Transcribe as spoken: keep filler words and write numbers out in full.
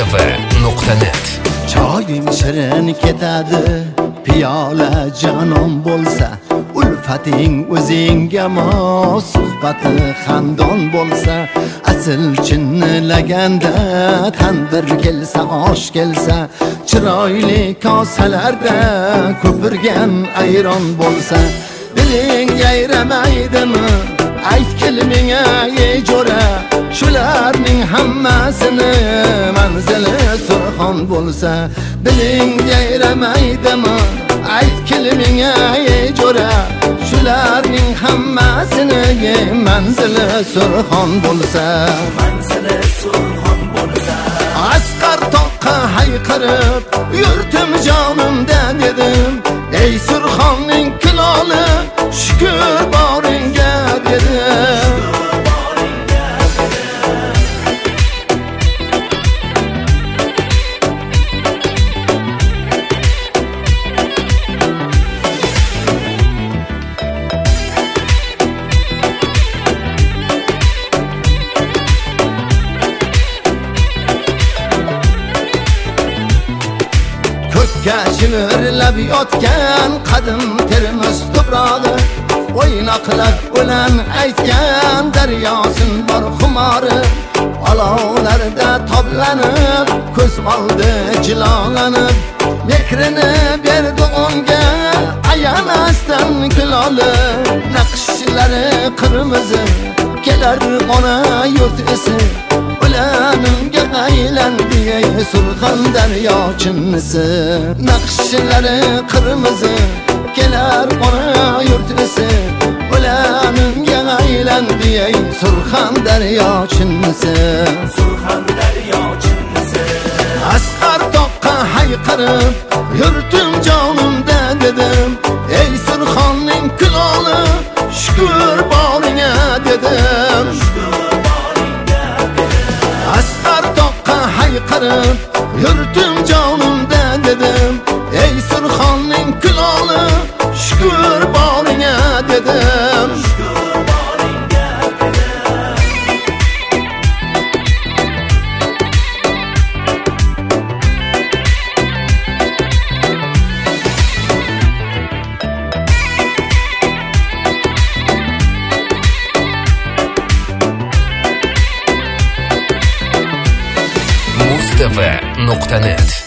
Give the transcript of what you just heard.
mustafa nuqta net. Choying shirin ketadi, piyola jonon bo'lsa, ulfating o'zingga mos, suhbati xandon bo'lsa, asl chinlaganda tandir kelsa, osh kelsa, chiroyli kosalarda ko'pirgan ayron bo'lsa, diling yayramaydimi? Ayt kelmenga ey jo'ra, shularning hammasini manzili Surxon bo'lsa, diling yayramaydimi? Ayt kelmenga ey jo'ra, shularning hammasini manzili Surxon bo'lsa, manzili Surxon bo'lsa. Asqar toqqa hayqirib yurtim jonimda dedim, ey Surxonning kuloli, shukr boringga dedim. Ko'kka shimirlab yotgan qadim termiz tuprog'i, o'ynoqlab o'lan aytgan daryosin bor xumori, olovlarda toblanib ko'z oldi jilolanib, mehrini berdi unga ayamasdan kuloli, naqshlari qirmizi kelar ona yurt esi, ulanimga aylandi ey Surxon daryo chinnisi, naqshlari qirmizi kelar ona yurt esi, ulanimga aylandi ey Surxon daryo chinnisi, Surxon daryo chinnisi. Asqar toqqa hayqirib yurtim jonimda dedim, ey Surxonning kuloli, shukr boringga dedim. Asqar toqqa hayqirib yurtim jonimda dedim, ey Surxonning kuloli, shukr boringga dedim. mustafa nuqta net.